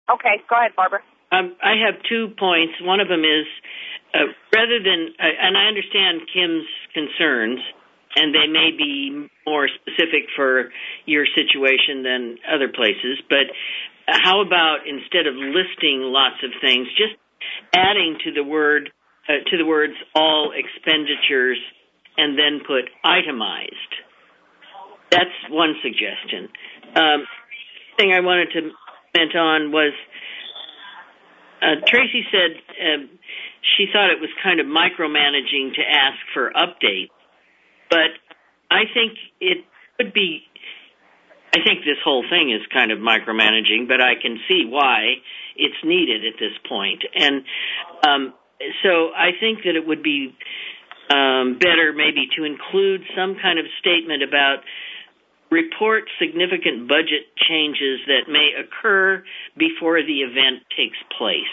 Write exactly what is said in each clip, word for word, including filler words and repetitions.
Okay, go ahead, Barbara. Um, I have two points. One of them is, uh, rather than, uh, and I understand Kim's concerns, and they may be more specific for your situation than other places, but how about instead of listing lots of things, just adding to the word, uh, to the words all expenditures and then put itemized? That's one suggestion. Um, thing I wanted to comment on was, Uh, Tracy said uh, she thought it was kind of micromanaging to ask for updates, but I think it could be, I think this whole thing is kind of micromanaging, but I can see why it's needed at this point. And um, so I think that it would be um, better maybe to include some kind of statement about report significant budget changes that may occur before the event takes place.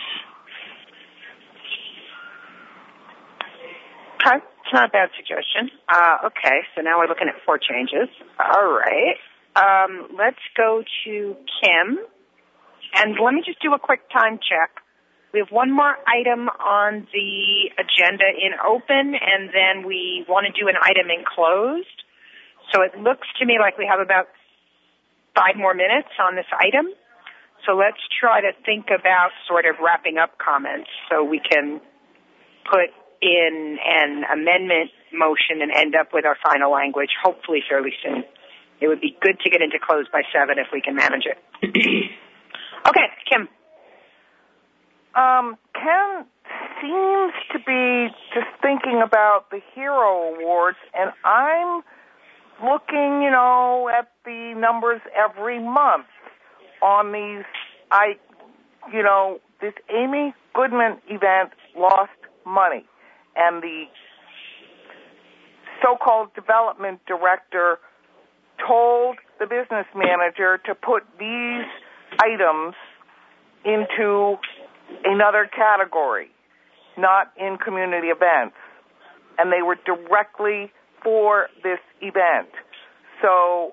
Okay, it's not a bad suggestion. Uh, okay, so now we're looking at four changes. All right. Um, let's go to Kim. And let me just do a quick time check. We have one more item on the agenda in open, and then we want to do an item in closed. So it looks to me like we have about five more minutes on this item. So let's try to think about sort of wrapping up comments so we can put in an amendment motion and end up with our final language, hopefully fairly soon. It would be good to get into close by seven if we can manage it. Okay, Kim. Um, Ken seems to be just thinking about the Hero Awards, and I'm looking, you know, at the numbers every month on these. I, you know, this Amy Goodman event lost money, and the so-called development director told the business manager to put these items into another category, not in community events, and they were directly for this event. So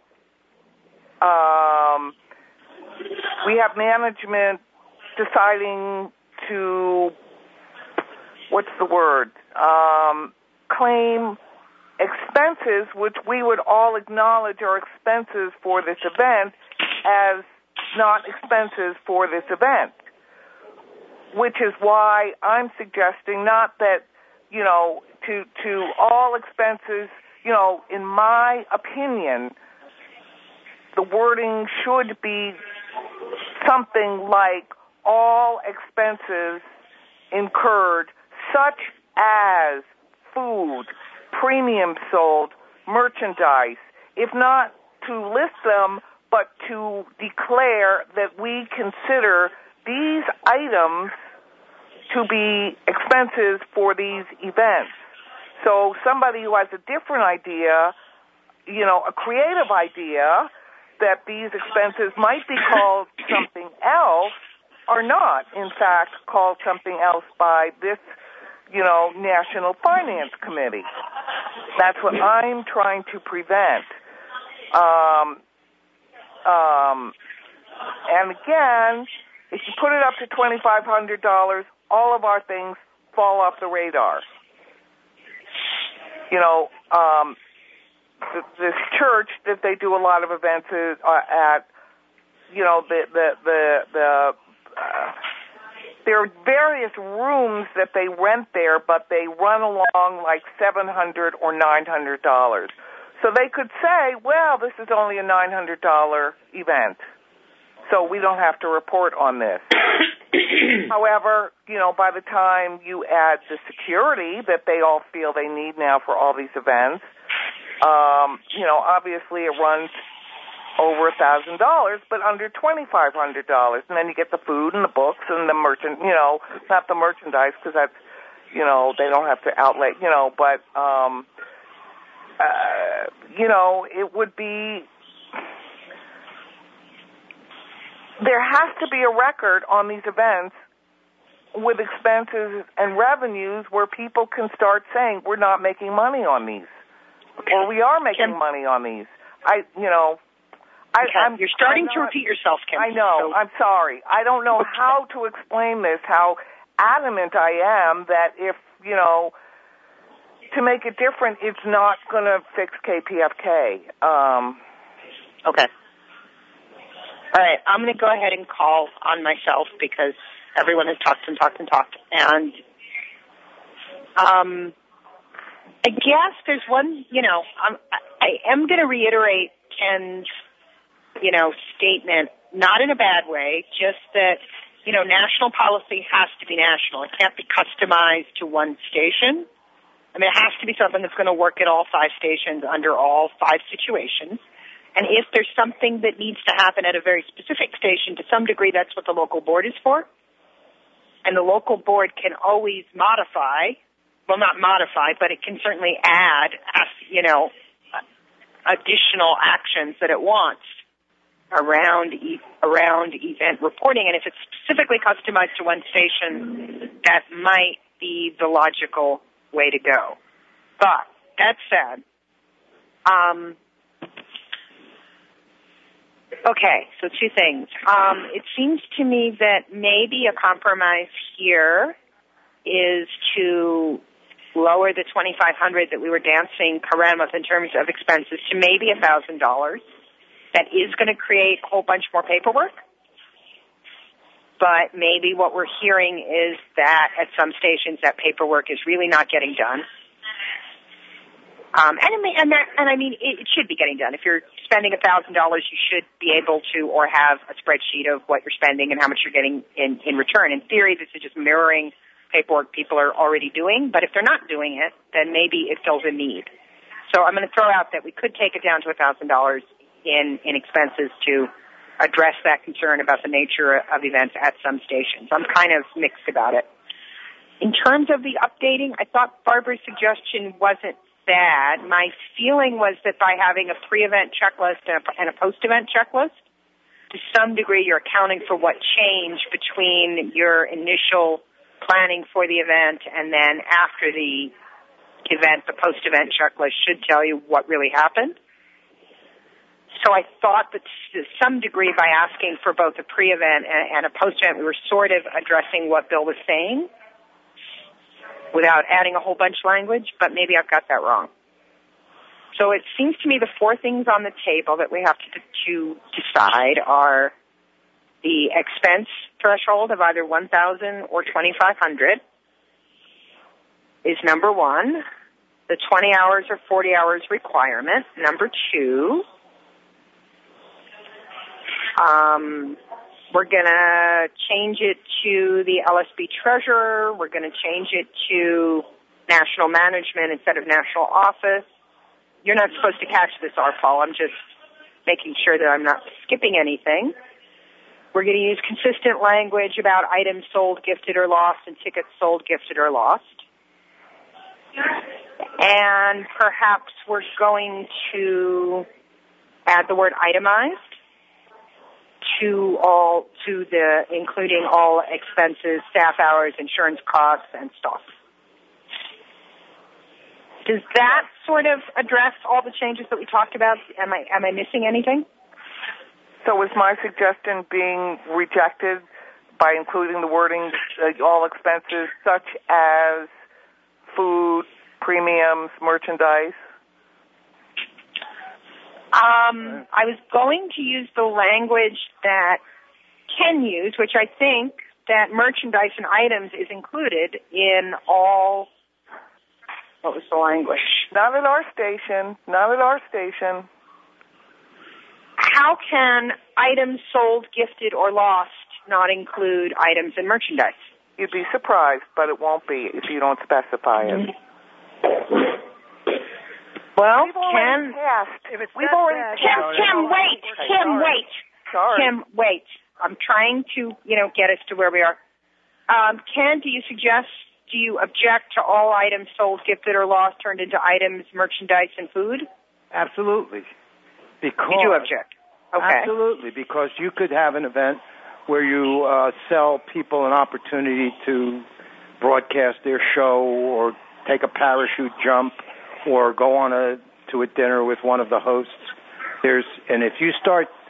um, we have management deciding to, what's the word, um, claim expenses, which we would all acknowledge are expenses for this event, as not expenses for this event, which is why I'm suggesting not that, you know, to to all expenses, you know, in my opinion, the wording should be something like all expenses incurred, such as food, premium sold, merchandise, if not to list them, but to declare that we consider these items to be expenses for these events. So somebody who has a different idea, you know, a creative idea that these expenses might be called something else are not, in fact, called something else by this, you know, National Finance Committee. That's what I'm trying to prevent. Um, um, and again, if you put it up to twenty-five hundred dollars, all of our things fall off the radar. You know, um, th- this church that they do a lot of events uh, at, you know, the the the, the uh, there are various rooms that they rent there, but they run along like seven hundred or nine hundred dollars. So they could say, well, this is only a nine hundred dollar event, so we don't have to report on this. However, you know, by the time you add the security that they all feel they need now for all these events, um, you know, obviously it runs over a thousand dollars, but under twenty-five hundred dollars, and then you get the food and the books and the merchant, you know, not the merchandise because that's, you know, they don't have to outlay, you know, but, um, uh, you know, it would be. There has to be a record on these events with expenses and revenues where people can start saying we're not making money on these, or we are making money on these. I, you know, I, okay. I'm, You're starting I'm to not, repeat yourself, Kim. I know. So. I'm sorry. I don't know okay. how to explain this, how adamant I am that if, you know, to make it different, it's not going to fix K P F K. Um, okay. All right. I'm going to go ahead and call on myself because everyone has talked and talked and talked. And um, I guess there's one, you know, I'm, I am going to reiterate Ken's, you know, statement, not in a bad way, just that, you know, national policy has to be national. It can't be customized to one station. I mean, it has to be something that's going to work at all five stations under all five situations. And if there's something that needs to happen at a very specific station, to some degree, that's what the local board is for. And the local board can always modify, well, not modify, but it can certainly add, you know, additional actions that it wants around around event reporting. And if it's specifically customized to one station, that might be the logical way to go. But that said, um, okay, so two things. Um, it seems to me that maybe a compromise here is to lower the twenty-five hundred dollars that we were dancing around with in terms of expenses to maybe one thousand dollars. That is going to create a whole bunch more paperwork. But maybe what we're hearing is that at some stations that paperwork is really not getting done. Um, and, it may, and, that, and I mean, it, it should be getting done. If you're spending one thousand dollars, you should be able to or have a spreadsheet of what you're spending and how much you're getting in, in return. In theory, this is just mirroring paperwork people are already doing. But if they're not doing it, then maybe it fills a need. So I'm going to throw out that we could take it down to one thousand dollars in, in expenses to address that concern about the nature of events at some stations. I'm kind of mixed about it. In terms of the updating, I thought Barbara's suggestion wasn't bad. My feeling was that by having a pre-event checklist and a, and a post-event checklist, to some degree you're accounting for what changed between your initial planning for the event and then after the event, the post-event checklist should tell you what really happened. So I thought that to some degree by asking for both a pre-event and a post-event, we were sort of addressing what Bill was saying without adding a whole bunch of language, but maybe I've got that wrong. So it seems to me the four things on the table that we have to, to decide are the expense threshold of either one thousand dollars or twenty-five hundred dollars is number one, the twenty hours or forty hours requirement, number two. Um, we're going to change it to the L S B treasurer. We're going to change it to national management instead of national office. You're not supposed to catch this, R. Paul. I'm just making sure that I'm not skipping anything. We're going to use consistent language about items sold, gifted, or lost, and tickets sold, gifted, or lost. And perhaps we're going to add the word itemized to all, to the, including all expenses, staff hours, insurance costs, and stuff. Does that sort of address all the changes that we talked about? Am I, am I missing anything? So was my suggestion being rejected by including the wording, uh, all expenses such as food, premiums, merchandise? Um, I was going to use the language that Ken used, which I think that merchandise and items is included in all, what was the language? Not at our station, not at our station. How can items sold, gifted, or lost not include items and merchandise? You'd be surprised, but it won't be if you don't specify it. Well, we've already Ken, passed. If it's we've already that, Kim, no, Kim, no, wait, okay, Kim, sorry. wait, Sorry. Kim, wait. I'm trying to, you know, get us to where we are. Um, Ken, do you suggest, do you object to all items sold, gifted, or lost turned into items, merchandise, and food? Absolutely. Because you do object. Okay. Absolutely, because you could have an event where you uh, sell people an opportunity to broadcast their show or take a parachute jump or go on a to a dinner with one of the hosts. There's and if you start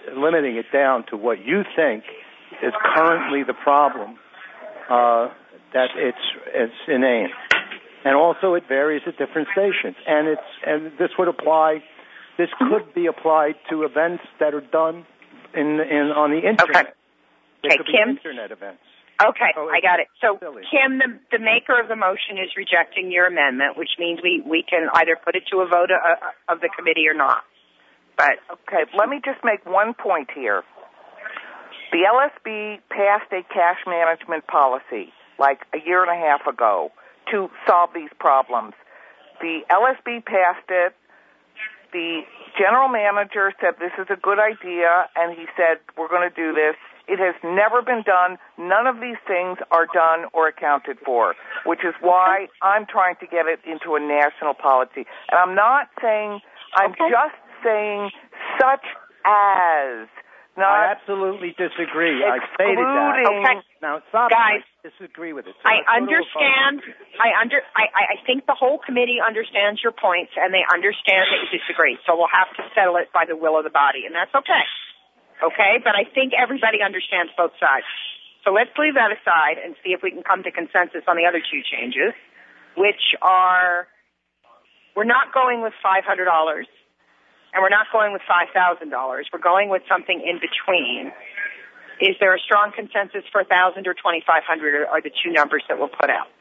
limiting it down to what you think is currently the problem, uh, that it's it's inane. And also, it varies at different stations. And it's and this would apply. This could be applied to events that are done in in on the internet. Okay, okay Kim. Internet events. Okay, so I got it. So, silly. Kim, the, the maker of the motion is rejecting your amendment, which means we, we can either put it to a vote uh, of the committee or not. But okay, let me just make one point here. The L S B passed a cash management policy like a year and a half ago to solve these problems. The L S B passed it. The general manager said this is a good idea, and he said we're going to do this. It has never been done. None of these things are done or accounted for, which is why I'm trying to get it into a national policy. And I'm not saying, I'm okay. just saying such as. Not I absolutely disagree. I stated that. Okay. Now, stop. Guys, I disagree with it. So I understand. I under. I, I think the whole committee understands your points, and they understand that you disagree. So we'll have to settle it by the will of the body, and that's okay. Okay, but I think everybody understands both sides. So let's leave that aside and see if we can come to consensus on the other two changes, which are we're not going with five hundred dollars. And we're not going with five thousand dollars. We're going with something in between. Is there a strong consensus for one thousand dollars or twenty-five hundred dollars are the two numbers that we'll put out?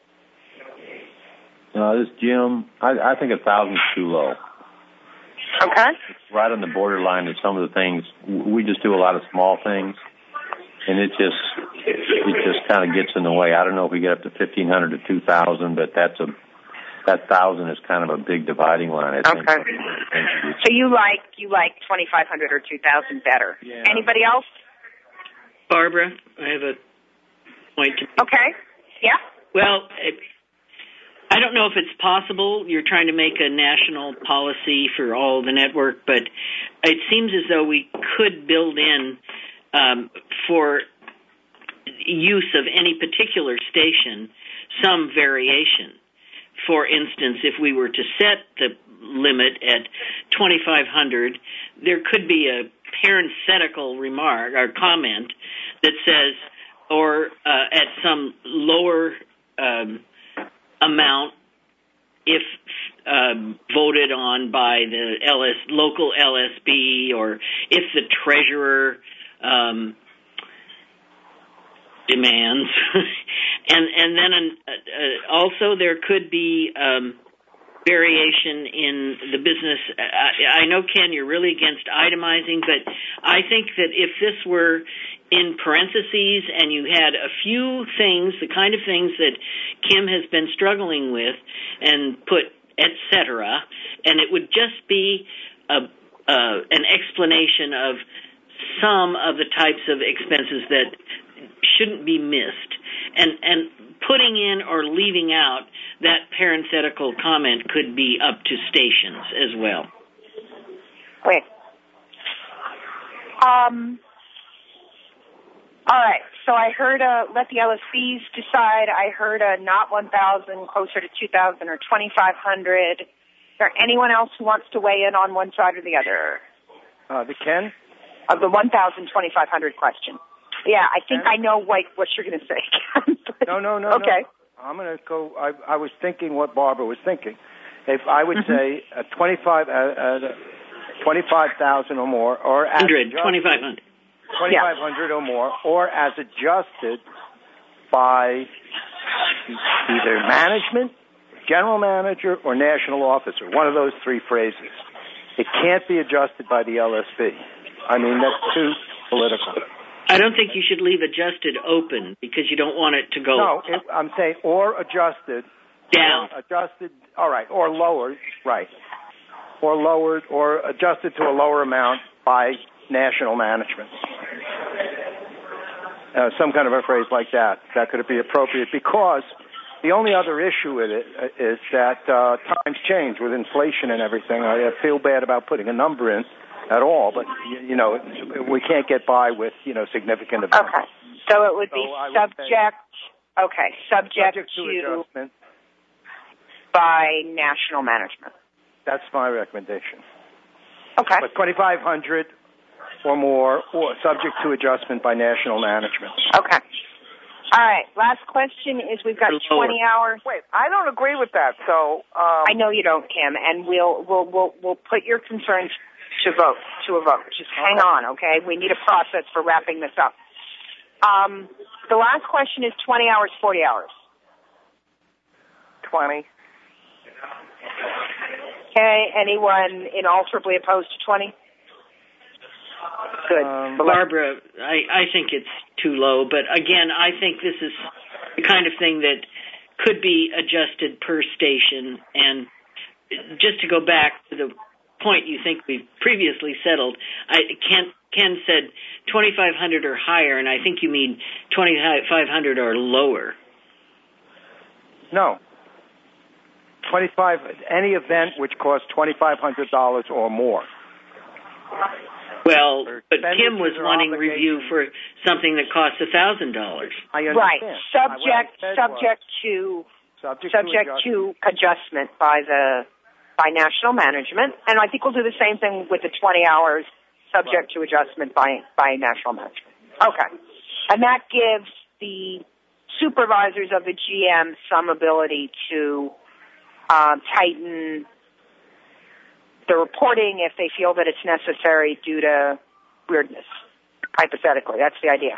No, this is Jim. I, I think one thousand dollars is too low. Okay. It's right on the borderline of some of the things. We just do a lot of small things, and it just it just kind of gets in the way. I don't know if we get up to fifteen hundred dollars to two thousand dollars, but that's a that thousand is kind of a big dividing line. I think. Okay. So you like you like twenty five hundred or two thousand better. Yeah. Anybody else? Barbara, I have a point to make. Okay. Yeah. Well, it, I don't know if it's possible. You're trying to make a national policy for all the network, but it seems as though we could build in um, for use of any particular station some variation. For instance, if we were to set the limit at twenty-five hundred, there could be a parenthetical remark or comment that says, or uh, at some lower um, amount, if um, voted on by the L S, local L S B, or if the treasurer um, demands, and and then an, uh, also there could be um, variation in the business. I, I know, Ken, you're really against itemizing, but I think that if this were in parentheses and you had a few things, the kind of things that Kim has been struggling with, and put et cetera, and it would just be a, uh, an explanation of some of the types of expenses that shouldn't be missed, and and putting in or leaving out that parenthetical comment could be up to stations as well. Wait. Um. All right. So I heard a let the L S Bs decide. I heard a not one thousand, closer to two thousand or twenty-five hundred. Is there anyone else who wants to weigh in on one side or the other? Uh, the Ken? Of the one thousand, twenty-five hundred question. Yeah, I think I know what, what you're going to say. no, no, no. Okay. No. I'm going to go. I, I was thinking what Barbara was thinking. If I would mm-hmm. say uh, twenty-five, uh, uh, twenty-five thousand or more, or as twenty-five hundred, twenty-five hundred yeah. or more, or as adjusted by either management, general manager, or national officer. One of those three phrases. It can't be adjusted by the L S B. I mean, that's too political. I don't think you should leave adjusted open because you don't want it to go No, up. it, I'm saying or adjusted. Down. Adjusted, all right, or lowered, right. Or lowered, or adjusted to a lower amount by national management. Uh, some kind of a phrase like that. That could be appropriate because the only other issue with it is that uh, times change with inflation and everything. I feel bad about putting a number in at all, but, you know, we can't get by with, you know, significant events. Okay. So it would be so subject, would okay, subject, subject to, to adjustment by national management. That's my recommendation. Okay. But twenty-five hundred or more, or subject to adjustment by national management. Okay. All right. Last question is we've got twenty hours. Wait, I don't agree with that. So um, I know you don't, Kim, and we'll we'll we'll we'll put your concerns to vote to a vote. Just hang on, okay? We need a process for wrapping this up. Um, the last question is twenty hours, forty hours. twenty. Okay. Anyone inalterably opposed to twenty? Good. Um, Barbara, I, I think it's too low, but again, I think this is the kind of thing that could be adjusted per station. And just to go back to the point you think we've previously settled, I Ken, Ken said twenty-five hundred or higher, and I think you mean twenty-five hundred or lower. No. twenty-five, any event which costs twenty-five hundred dollars or more. Well, but Kim was wanting review for something that costs a thousand dollars. I understand. Right, subject subject to subject, subject to, to adjustment by the by national management, and I think we'll do the same thing with the twenty hours, subject right. to adjustment by by national management. Okay, and that gives the supervisors of the G M some ability to uh, tighten the reporting if they feel that it's necessary due to weirdness, hypothetically. That's the idea.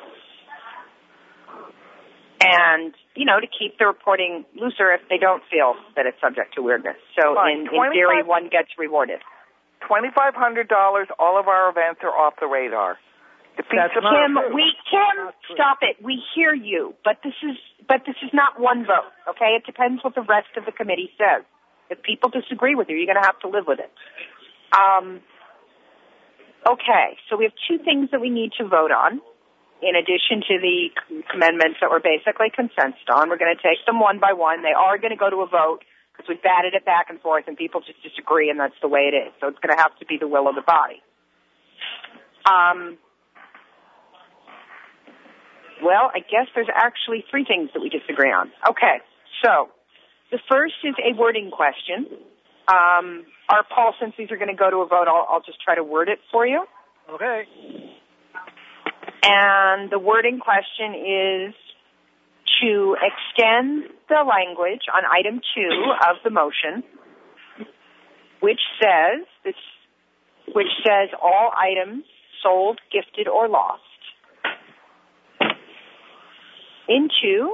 And, you know, to keep the reporting looser if they don't feel that it's subject to weirdness. So in, in theory, one gets rewarded. twenty-five hundred dollars, all of our events are off the radar. That's Kim, we, Kim, stop it. We hear you, but this is, but this is not one vote, okay? It depends what the rest of the committee says. If people disagree with you, you're going to have to live with it. Um, okay, so we have two things that we need to vote on, in addition to the amendments that we're basically consensus on. We're going to take them one by one. They are going to go to a vote because we've batted it back and forth, and people just disagree, and that's the way it is. So it's going to have to be the will of the body. Um, well, I guess there's actually three things that we disagree on. Okay, so the first is a wording question. Um, our Paul, since these are going to go to a vote, I'll, I'll just try to word it for you. Okay. And the wording question is to extend the language on item two of the motion, which says this, which says all items sold, gifted, or lost, into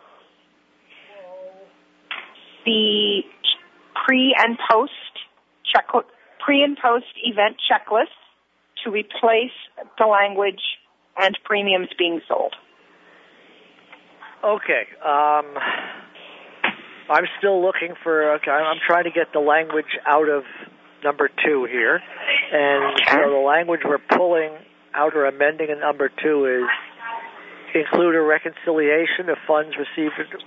the pre and post check, pre and post event checklist to replace the language and premiums being sold. Okay. Um, I'm still looking for, okay, I'm trying to get the language out of number two here. And so the language we're pulling out or amending in number two is include a reconciliation of funds received, which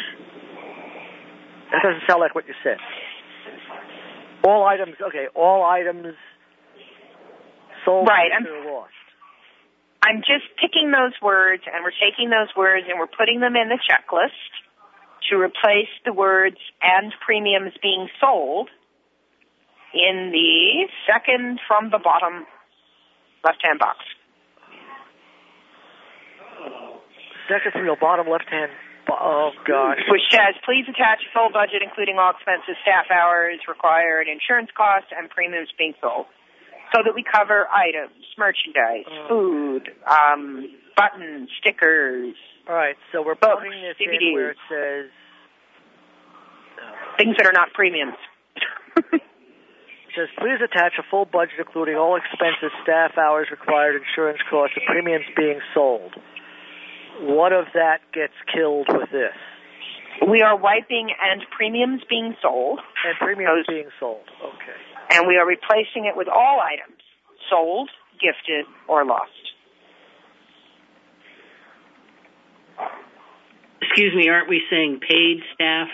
that doesn't sound like what you said. All items, okay, all items sold right, or lost. I'm just picking those words, and we're taking those words and we're putting them in the checklist to replace the words and premiums being sold in the second from the bottom left-hand box. Second from the bottom left-hand Oh, gosh. Which says, please attach a full budget, including all expenses, staff hours required, insurance costs, and premiums being sold, so that we cover items, merchandise, uh, food, um, buttons, stickers. All right, so we're books, putting this D V Ds, in where it says... Uh, things that are not premiums. It says, please attach a full budget, including all expenses, staff hours required, insurance costs, and premiums being sold. What of that gets killed with this? We are wiping and premiums being sold. And premiums being sold, okay. And we are replacing it with all items sold, gifted, or lost. Excuse me, aren't we saying paid staff?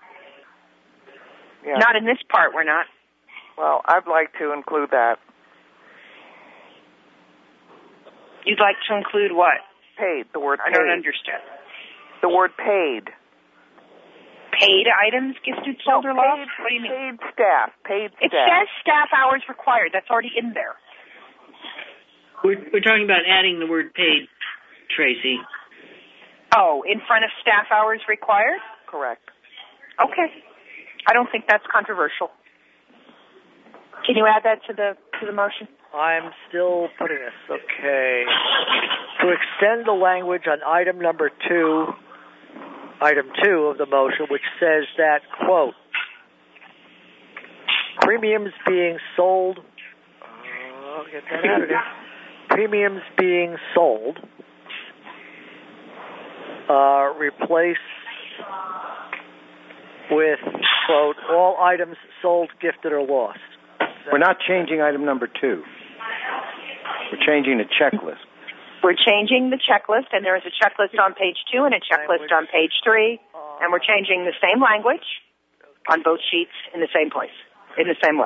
Yeah. Not in this part, we're not. Well, I'd like to include that. You'd like to include what? Paid, the word paid. I don't understand. The word paid. Paid items, gifted, sold, no, or lost? What do you mean? Paid staff. Paid it staff. It says staff hours required. That's already in there. We're, we're talking about adding the word paid, Tracy. Oh, in front of staff hours required? Correct. Okay. I don't think that's controversial. Can you add that to the to the motion? I'm still putting this. Okay. To extend the language on item number two, item two of the motion, which says that, quote, premiums being sold, uh, I'll get that out of there, premiums being sold, uh, replace with, quote, all items sold, gifted, or lost. We're not changing item number two. We're changing the checklist. We're changing the checklist, and there is a checklist on page two and a checklist on page three, and we're changing the same language on both sheets in the same place, in the same way.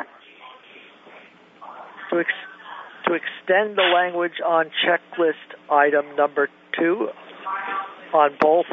To, ex- to extend the language on checklist item number two on both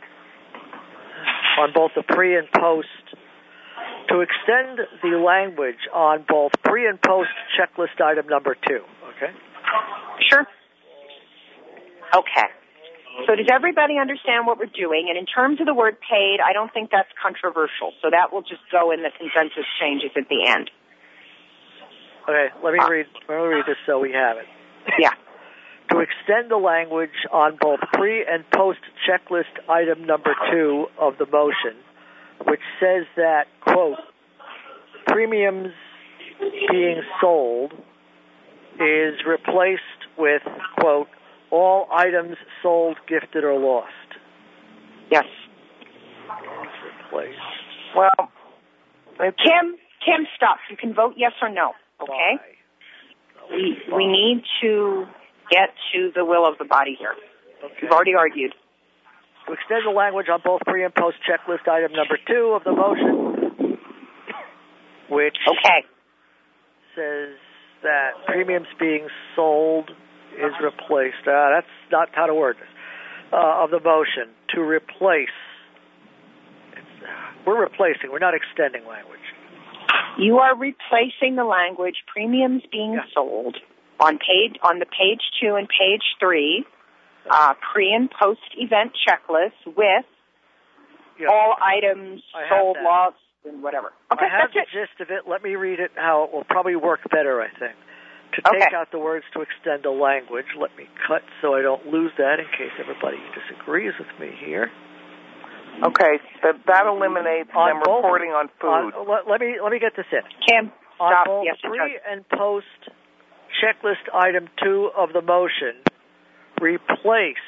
on both the pre and post. To extend the language on both pre and post checklist item number two. Okay? Sure. Okay. So does everybody understand what we're doing? And in terms of the word paid, I don't think that's controversial. So that will just go in the consensus changes at the end. Okay, let me read let me read this so we have it. Yeah. To extend the language on both pre and post checklist item number two of the motion, which says that, quote, premiums being sold is replaced with, quote, all items sold, gifted, or lost. Yes. Replaced. Well, Kim, Kim, stop. You can vote yes or no, okay? By. We, we need to get to the will of the body here. Okay. We've already argued. To extend the language on both pre and post checklist item number two of the motion, which okay. says that premiums being sold is replaced. Uh, that's not how to word this. Uh, of the motion, to replace. It's, we're replacing. We're not extending language. You are replacing the language premiums being yeah. sold on page on the page two and page three. Uh, pre- and post-event checklist with yeah. all items I sold, lost, and whatever. Okay, I have that's the it. gist of it. Let me read it how it will probably work better, I think. To take Okay. out the words to extend the language, let me cut so I don't lose that in case everybody disagrees with me here. okay, that, that eliminates On them both- reporting on food. On, let, let me let me get this in. Kim, On stop. both Yes, it pre does. and post checklist item two of the motion, replace.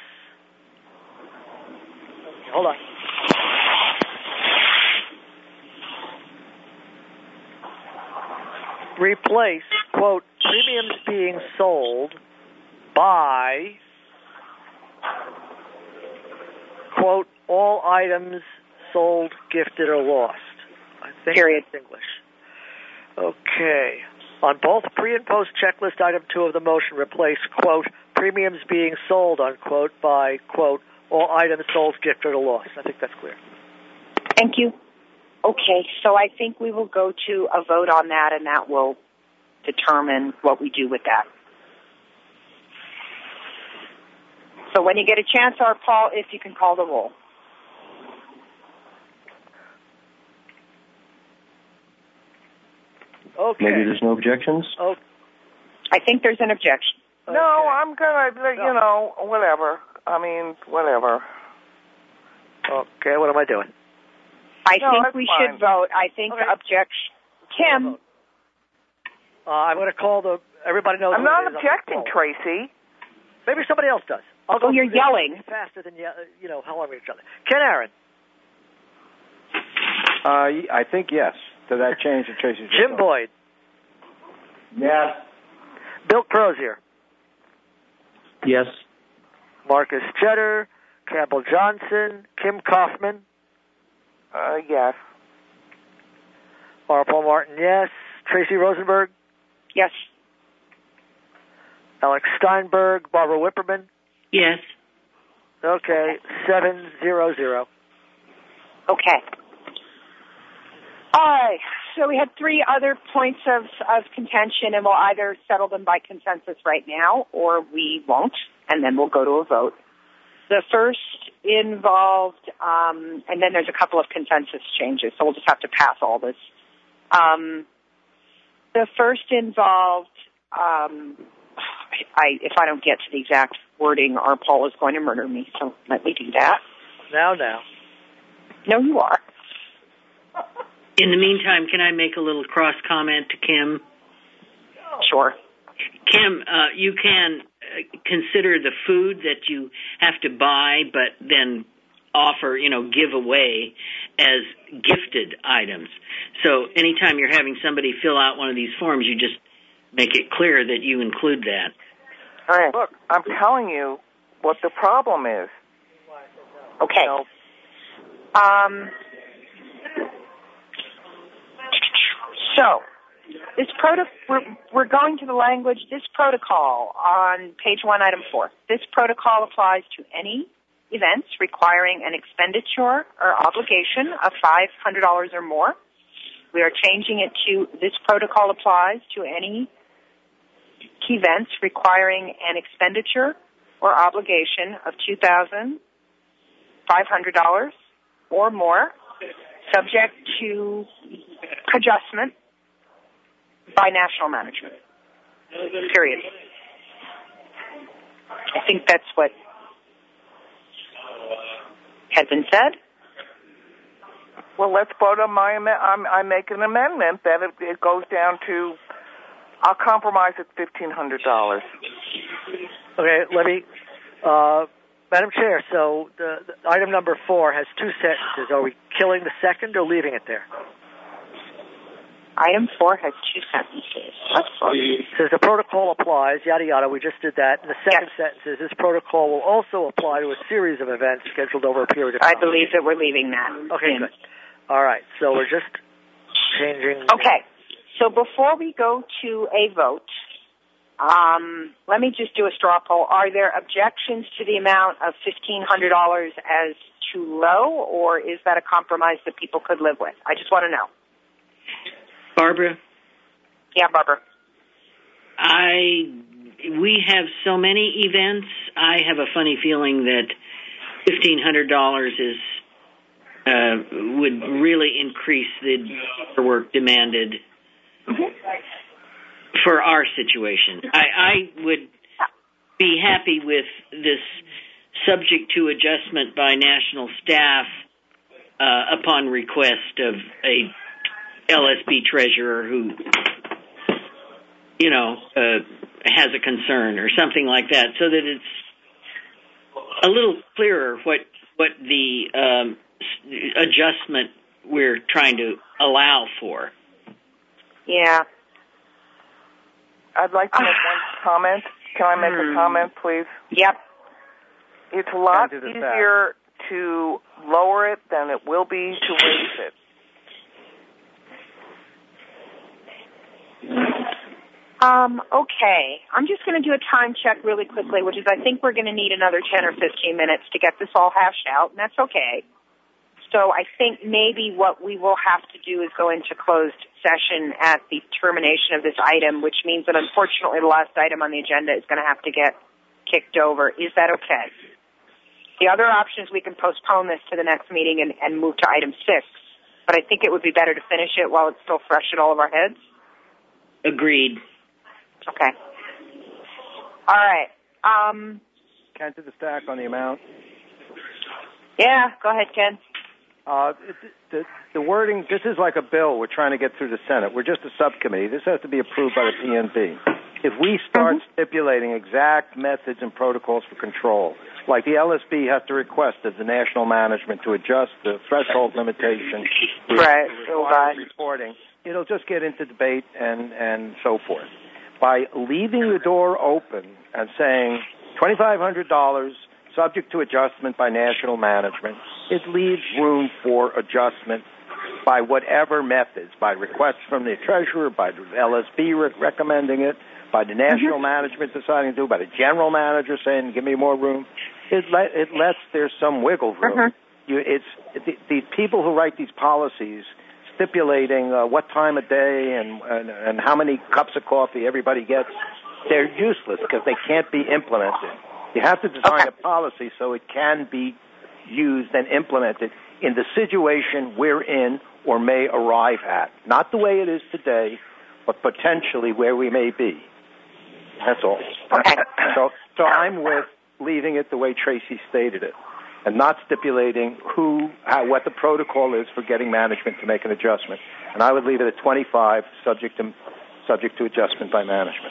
Hold on. Replace, quote, premiums being sold by, quote, all items sold, gifted, or lost. I think Period. that's English. Okay. On both pre and post checklist item two of the motion, replace, quote, premiums being sold, unquote, by, quote, all items sold, gifted, or lost. I think that's clear. Thank you. Okay, so I think we will go to a vote on that, and that will determine what we do with that. So when you get a chance, or Paul, if you can call the roll. Okay. Maybe there's no objections? Oh, I think there's an objection. okay. No, I'm gonna, you No. know, whatever. I mean, whatever. Okay, what am I doing? I No, think that's we fine. should vote. I think Okay. objection. Kim, Uh, I'm going to call the, everybody knows I'm who not it is. objecting, I'm gonna call. Tracy. Maybe somebody else does. I'll go Oh, you're through this yelling. faster than, ye- you know, how long we each other. Ken Aaron. Uh, I think yes to that change that Tracy just Jim said. Boyd. Yes. Bill Crozier. Yes. Marcus Cheddar. Campbell Johnson. Kim Kaufman. Uh, yes. Laura Paul Martin, yes. Tracy Rosenberg. yes. Alex Steinberg. Barbara Whipperman. Yes. Okay, seven zero zero. Okay. All right. So we had three other points of, of contention, and we'll either settle them by consensus right now, or we won't, and then we'll go to a vote. The first involved, um, and then there's a couple of consensus changes, so we'll just have to pass all this. Um, the first involved, um, I, if I don't get to the exact wording, our Paul is going to murder me, so let me do that. Now, now. No, you are. In the meantime, can I make a little cross comment to Kim? Sure. Kim, uh, you can uh, consider the food that you have to buy, but then offer, you know, give away as gifted items. So anytime you're having somebody fill out one of these forms, you just make it clear that you include that. All right. Look, I'm telling you what the problem is. Okay. You know, um. So, this proto- we're, we're going to the language, this protocol on page one, item four. This protocol applies to any events requiring an expenditure or obligation of five hundred dollars or more. We are changing it to this protocol applies to any events requiring an expenditure or obligation of two thousand five hundred dollars or more, subject to adjustment by national management. Period. I think that's what has been said. Well, let's vote on my amendment. I make an amendment that it, it goes down to, I'll compromise at fifteen hundred dollars. Okay, let me, uh, Madam Chair, so the, the item number four has two sentences. Are we killing the second or leaving it there? Item four has two sentences. Let's vote. It says the protocol applies, yada, yada. We just did that. And the second yes. sentence is this protocol will also apply to a series of events scheduled over a period of time. I believe that we're leaving that. Okay, in. good. All right, so we're just changing. Okay, so before we go to a vote, um, let me just do a straw poll. Are there objections to the amount of fifteen hundred dollars as too low, or is that a compromise that people could live with? I just want to know. Barbara? Yeah, Barbara. I, we have so many events, I have a funny feeling that fifteen hundred dollars is, uh, would really increase the work demanded mm-hmm. for our situation. I, I would be happy with this subject to adjustment by national staff uh, upon request of a L S B treasurer who, you know, uh, has a concern or something like that, so that it's a little clearer what what the um, adjustment we're trying to allow for. Yeah. I'd like to make one comment. Can I make hmm. a comment, please? Yep. It's a lot to easier to lower it than it will be to raise it. Um, okay. I'm just going to do a time check really quickly, which is I think we're going to need another ten or fifteen minutes to get this all hashed out, and that's okay. So I think maybe what we will have to do is go into closed session at the termination of this item, which means that unfortunately the last item on the agenda is going to have to get kicked over. Is that okay? The other option is we can postpone this to the next meeting and, and move to item six, but I think it would be better to finish it while it's still fresh in all of our heads. Agreed. Okay. All right. Um, Ken, to the stack on the amount. Yeah, go ahead, Ken. Uh, the, the wording, this is like a bill we're trying to get through the Senate. We're just a subcommittee. This has to be approved by the P N B. If we start mm-hmm. stipulating exact methods and protocols for control, like the L S B has to request of the national management to adjust the threshold limitation right. for reporting, it'll just get into debate and, and so forth. By leaving the door open and saying twenty-five hundred dollars subject to adjustment by national management, it leaves room for adjustment by whatever methods, by request from the treasurer, by the L S B re- recommending it, by the national mm-hmm. management deciding to do it, by the general manager saying, give me more room. It, let, it lets there's some wiggle room. Mm-hmm. You, it's the, the people who write these policies stipulating uh, what time of day and, and and how many cups of coffee everybody gets, they're useless because they can't be implemented. You have to design Okay. a policy so it can be used and implemented in the situation we're in or may arrive at. Not the way it is today, but potentially where we may be. That's all. Okay. So, so I'm with leaving it the way Tracy stated it, and not stipulating who, how, what the protocol is for getting management to make an adjustment. And I would leave it at twenty-five, subject to subject to adjustment by management.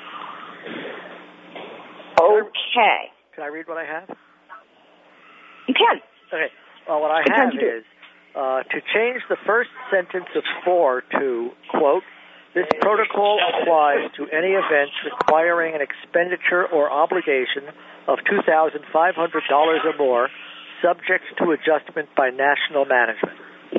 Okay. Can I read what I have? You can. Okay. Well, what I Good time have to do. is uh, to change the first sentence of four to, quote, this protocol applies to any events requiring an expenditure or obligation of two thousand five hundred dollars or more, subject to adjustment by national management.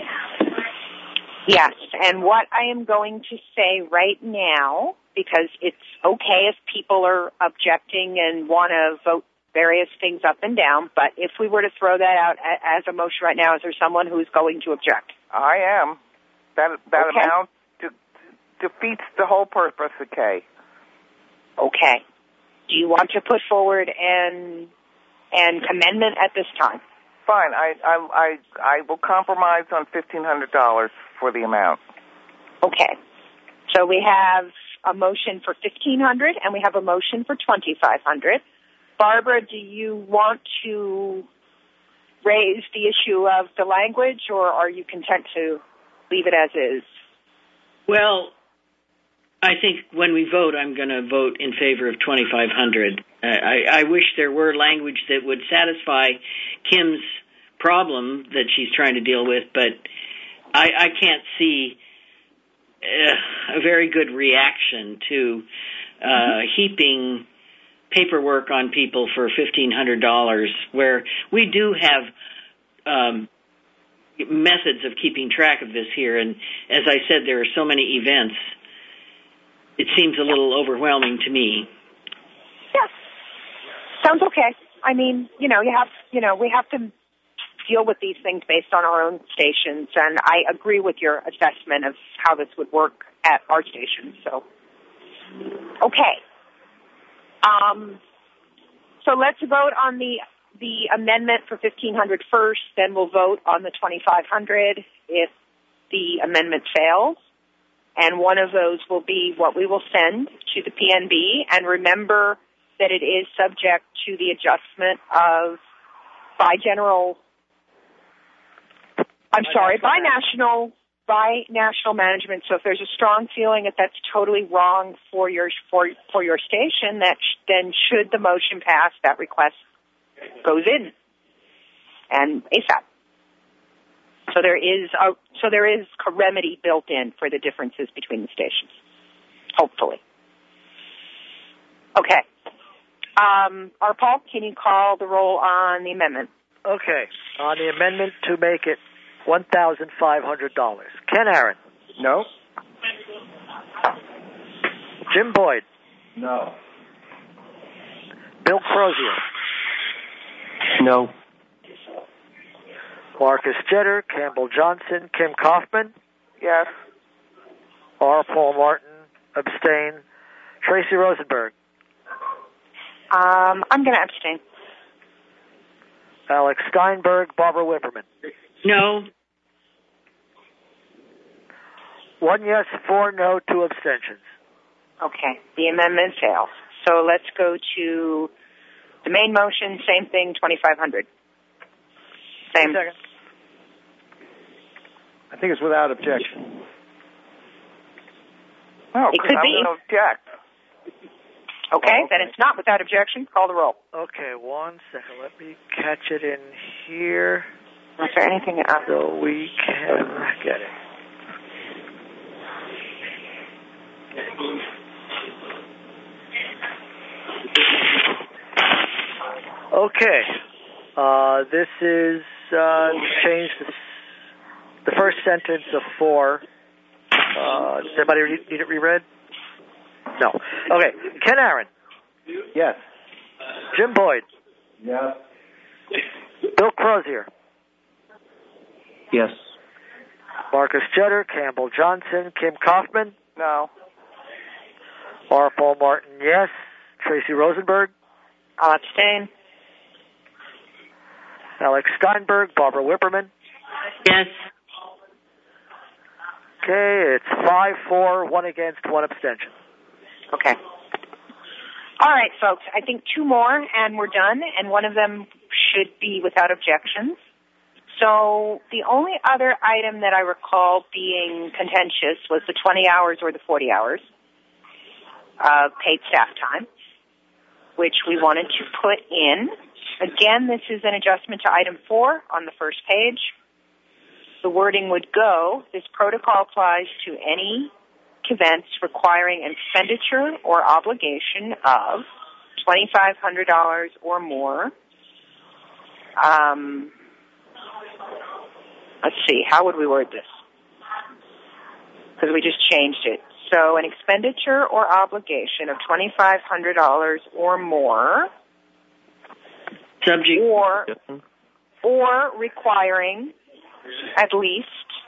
Yes, and what I am going to say right now, because it's okay if people are objecting and want to vote various things up and down, but if we were to throw that out a- as a motion right now, is there someone who is going to object? I am. That that Okay. amount de- defeats the whole purpose of K. Okay. Do you want to put forward an an amendment at this time? Fine. I I I, I will compromise on fifteen hundred dollars for the amount. Okay. So we have a motion for fifteen hundred dollars and we have a motion for twenty-five hundred dollars. Barbara, do you want to raise the issue of the language, or are you content to leave it as is? Well, I think when we vote, I'm going to vote in favor of twenty-five hundred. Uh, I, I wish there were language that would satisfy Kim's problem that she's trying to deal with, but I, I can't see uh, a very good reaction to uh, mm-hmm. heaping paperwork on people for fifteen hundred dollars, where we do have um, methods of keeping track of this here. And as I said, there are so many events. It seems a little overwhelming to me. Yes. Sounds okay. I mean, you know, you have, you know, we have to deal with these things based on our own stations, and I agree with your assessment of how this would work at our station. So, okay. Um, so let's vote on the the amendment for fifteen hundred first, then we'll vote on the twenty-five hundred if the amendment fails. And one of those will be what we will send to the P N B. And remember that it is subject to the adjustment of by general, I'm sorry, by national, by national management. So if there's a strong feeling that that's totally wrong for your for for your station, that sh- then should the motion pass, that request goes in and ASAP. So there is a so there is a remedy built in for the differences between the stations, hopefully. Okay. Um, R. Paul, can you call the roll on the amendment? Okay. On the amendment to make it one thousand five hundred dollars. Ken Aaron. No. Jim Boyd. No. Bill Crozier. No. Marcus Jeter, Campbell Johnson, Kim Kaufman. Yes. R. Paul Martin, abstain. Tracy Rosenberg. Um, I'm going to abstain. Alex Steinberg, Barbara Wimperman. No. One yes, four no, two abstentions. Okay. The amendment fails. So let's go to the main motion, same thing, twenty-five hundred. Same. Second. I think it's without objection. Oh, It 'cause could I'm be. going to object. Okay, Oh, okay. then it's not without objection. Call the roll. Okay, one second. Let me catch it in here Is there anything else? so we can get it. Okay. Uh, this is uh, change the, the first sentence of four. Uh, does anybody re- need it reread? No. Okay. Ken Aaron. Yes. Jim Boyd. Yes. Bill Crozier. Yes. Marcus Jeter, Campbell Johnson, Kim Kaufman. No. R. Paul Martin, yes. Tracy Rosenberg. I'll abstain. Alex Steinberg, Barbara Whipperman. Yes. Okay, it's five, four, one against, one abstention. Okay. All right, folks. I think two more, and we're done, and one of them should be without objections. So the only other item that I recall being contentious was the twenty hours or the forty hours of paid staff time, which we wanted to put in. Again, this is an adjustment to item four on the first page. The wording would go, this protocol applies to any events requiring expenditure or obligation of twenty-five hundred dollars or more. Um, let's see, how would we word this? Because we just changed it. So an expenditure or obligation of twenty-five hundred dollars or more, subject or or requiring at least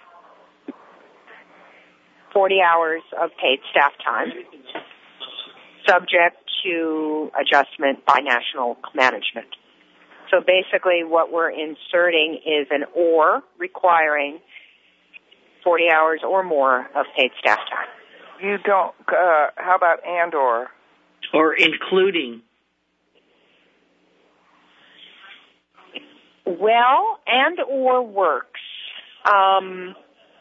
forty hours of paid staff time, subject to adjustment by national management. So basically what we're inserting is an or requiring forty hours or more of paid staff time. You don't, uh, how about and or? Or including. Well, and or works. Um,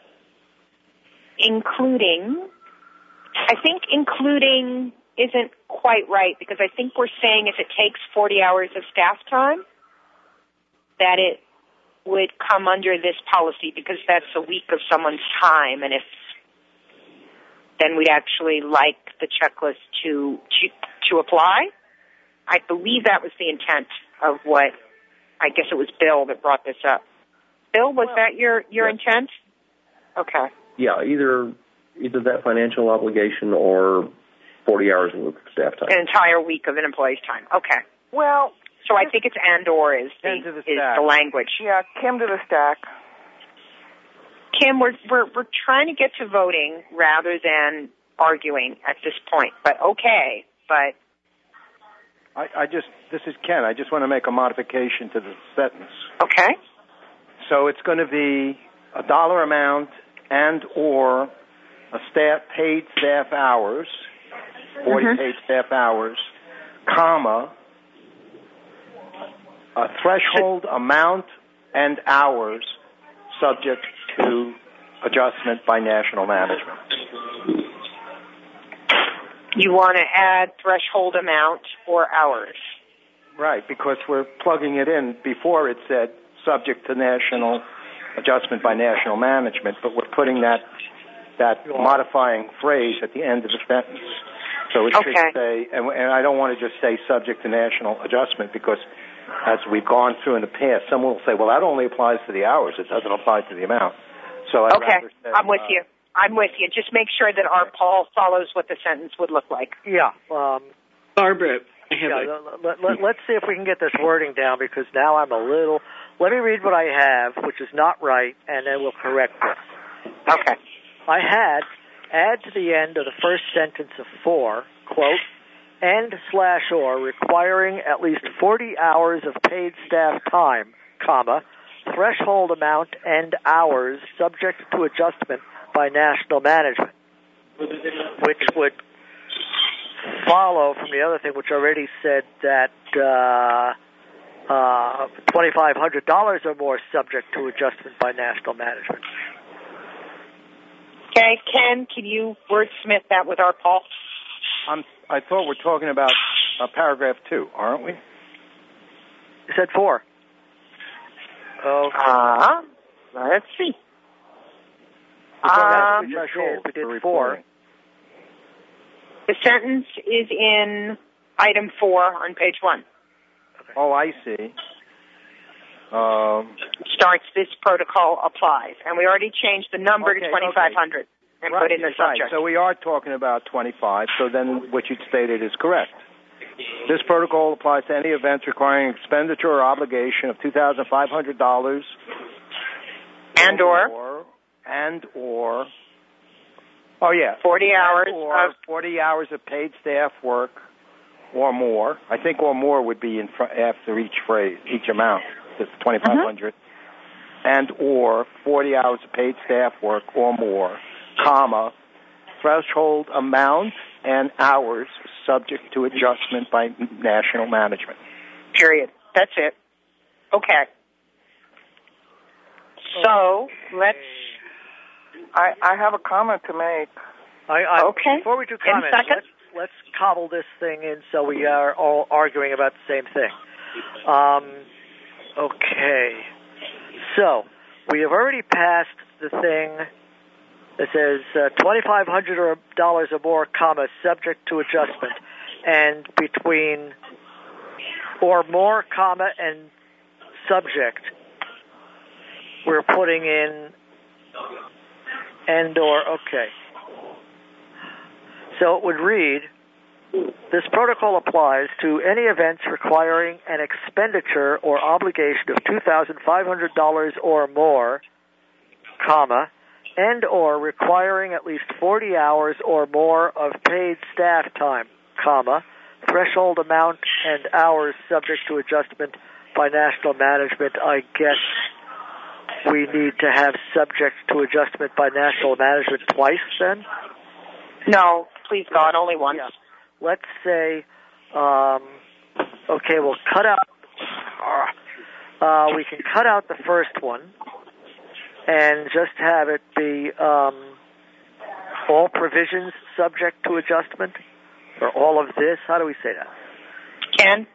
including, I think including isn't quite right, because I think we're saying if it takes forty hours of staff time, that it would come under this policy, because that's a week of someone's time, and if then we'd actually like the checklist to, to to apply. I believe that was the intent of what, I guess it was Bill that brought this up. Bill, was well, that your, your yes. intent? Okay. Yeah, either either that financial obligation or forty hours of staff time. An entire week of an employee's time. Okay. Well, so I think it's and or is the, the is the language. Yeah, Kim to the stack. Kim, we're, we're we're trying to get to voting rather than arguing at this point. But okay, but I, I just this is Ken. I just want to make a modification to the sentence. Okay. So it's going to be a dollar amount and or a staff paid staff hours, forty mm-hmm. paid staff hours, comma, a threshold amount and hours subject to adjustment by national management. You want to add threshold amount or hours. Right, because we're plugging it in. Before it said subject to national adjustment by national management, but we're putting that that modifying phrase at the end of the sentence. So it okay. should say, and, and I don't want to just say subject to national adjustment, because as we've gone through in the past, someone will say, well, that only applies to the hours. It doesn't apply to the amount. So I'd okay, say, I'm with uh, you. I'm with you. Just make sure that our Paul follows what the sentence would look like. Yeah. Um, Barbara, I have yeah, a... let, let, let's see if we can get this wording down, because now I'm a little... Let me read what I have, which is not right, and then we'll correct this. Okay. I had, add to the end of the first sentence of four, quote, and slash or requiring at least forty hours of paid staff time, comma, threshold amount and hours subject to adjustment by national management, which would follow from the other thing, which already said that uh, uh, twenty-five hundred dollars or more subject to adjustment by national management. Okay, Ken, can you wordsmith that with our Paul? I'm, I thought we're talking about uh, paragraph two, aren't we? You said four. Oh. Uh, let's see. Um, we just did. We did four. The sentence is in item four on page one. Okay. Oh, I see. Um, Starts, this protocol applies. And we already changed the number okay, to twenty-five hundred okay. and right, put in the subject. Right. So we are talking about twenty-five, so then what you stated is correct. This protocol applies to any events requiring expenditure or obligation of two thousand five hundred dollars and or, or and or, oh yeah. forty hours or of... forty hours of paid staff work or more. I think or more would be in fr- after each phrase, each amount. It's twenty-five hundred. Mm-hmm. And or forty hours of paid staff work or more, comma, threshold amount and hours subject to adjustment by national management. Period. That's it. Okay. So, let's... I, I have a comment to make. I, I, okay. Before we do comments, let's, let's cobble this thing in so we are all arguing about the same thing. Um, okay. So, we have already passed the thing that says uh, twenty-five hundred dollars or more, comma, subject to adjustment. And between or more, comma, and subject, we're putting in and or, okay. So it would read, this protocol applies to any events requiring an expenditure or obligation of two thousand five hundred dollars or more, comma, and or requiring at least forty hours or more of paid staff time, comma, threshold amount and hours subject to adjustment by national management. I guess we need to have subject to adjustment by national management twice then? No, please God, only once. Yeah. Let's say, um, okay, we'll cut out, uh, we can cut out the first one and just have it be um, all provisions subject to adjustment, or all of this. How do we say that? Ken?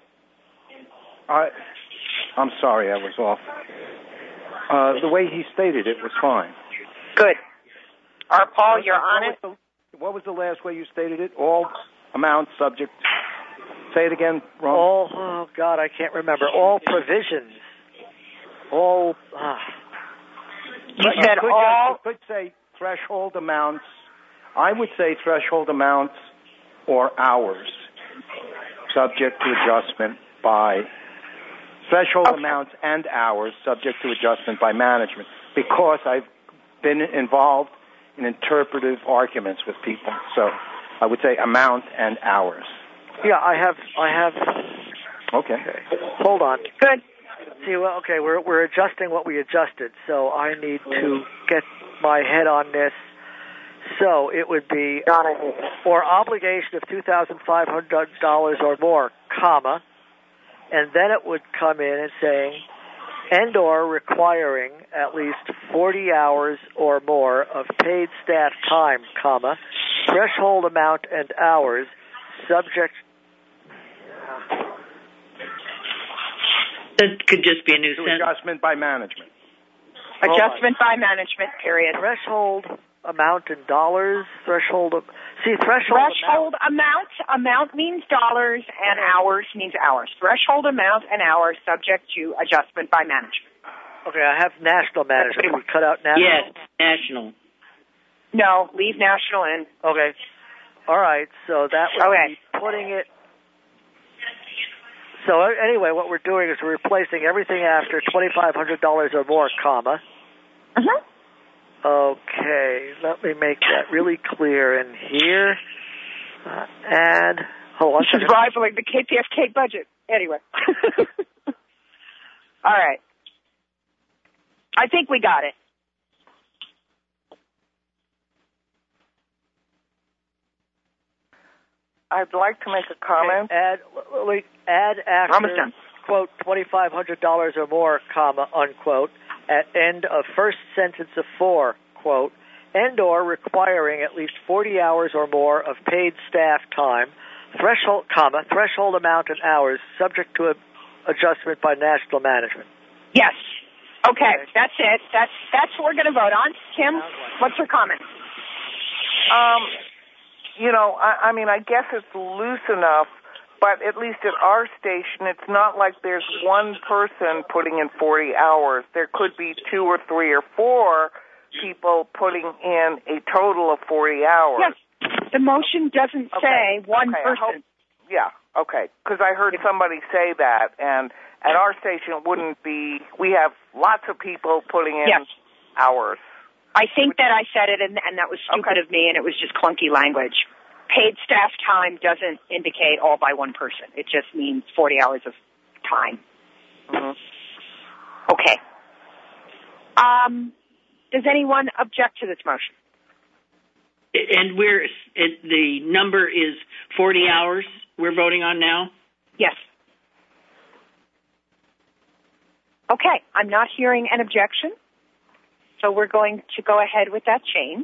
I, I'm sorry, I was off. Uh, the way he stated it was fine. Good. All right, Paul, you're on it. The, what was the last way you stated it? All amounts subject. Say it again, Ron. All, oh, God, I can't remember. All provisions. All... Uh, you said could all... You could say threshold amounts. I would say threshold amounts or hours subject to adjustment by... Threshold okay. amounts and hours subject to adjustment by management, because I've been involved in interpretive arguments with people. So I would say amount and hours. Yeah, I have, I have... Okay. Hold on. Good. See, well, okay, we're we're adjusting what we adjusted, so I need to get my head on this. So it would be for obligation of two thousand five hundred dollars or more, comma, and then it would come in and saying, and or requiring at least forty hours or more of paid staff time, comma, threshold amount and hours, subject... That could just be a new sentence. Adjustment by management. Adjustment by management, period. Threshold amount in dollars, threshold of, see, threshold, threshold amount. amount, amount means dollars and hours means hours. Threshold amount and hours subject to adjustment by management. Okay, I have national management. We cut out national? Yes, national. No, leave national in. Okay. All right, so that would okay. be putting it. So anyway, what we're doing is we're replacing everything after twenty-five hundred dollars or more, comma. Uh-huh. Okay, let me make that really clear in here. Uh, and, hold on. This is rivaling the K P F K budget. Anyway. All right. I think we got it. I'd like to make a comment. Okay, add, add after, quote, twenty-five hundred dollars or more, comma, unquote, at end of first sentence of four, quote, and or requiring at least forty hours or more of paid staff time, threshold, comma, threshold amount and hours, subject to a, adjustment by national management. Yes. Okay, okay, that's it. That's that's what we're going to vote on. Kim, what's your comment? Um, you know, I, I mean, I guess it's loose enough, but at least at our station, it's not like there's one person putting in forty hours. There could be two or three or four people putting in a total of forty hours. Yes, the motion doesn't okay. say one okay, person. Hope, yeah, okay, because I heard somebody say that, and at our station it wouldn't be, we have lots of people putting in yes. hours. I think that I said it, and, and that was stupid Okay. of me, and it was just clunky language. Paid staff time doesn't indicate all by one person. It just means forty hours of time. Mm-hmm. Okay. Um, does anyone object to this motion? And we're it, the number is forty hours we're voting on now? Yes. Okay, I'm not hearing an objection, so we're going to go ahead with that change.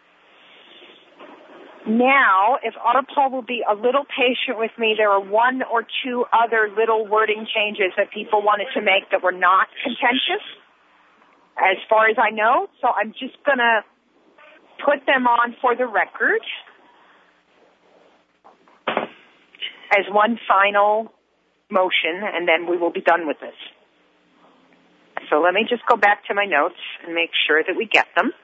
Now, if Arpal will be a little patient with me, there are one or two other little wording changes that people wanted to make that were not contentious, as far as I know, so I'm just going to put them on for the record as one final motion, and then we will be done with this. So let me just go back to my notes and make sure that we get them.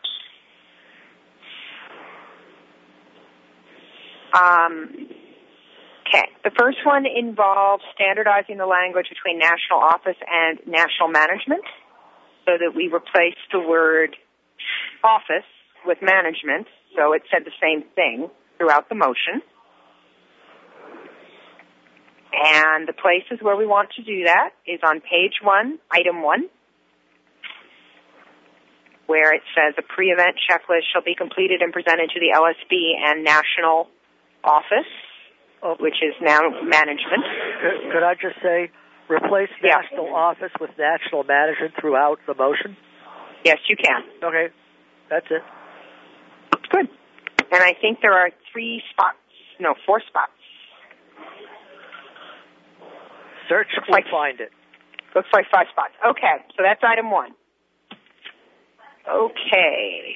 Um, okay. The first one involves standardizing the language between national office and national management so that we replace the word office with management, so it said the same thing throughout the motion. And the places where we want to do that is on page one, item one, where it says a pre-event checklist shall be completed and presented to the L S B and national office, which is now management. Could, could I just say, replace Yeah. national office with national management throughout the motion? Yes, you can. Okay, that's it. Good. And I think there are three spots, no, four spots. Search Looks will like- find it. Looks like five spots. Okay, so that's item one. Okay.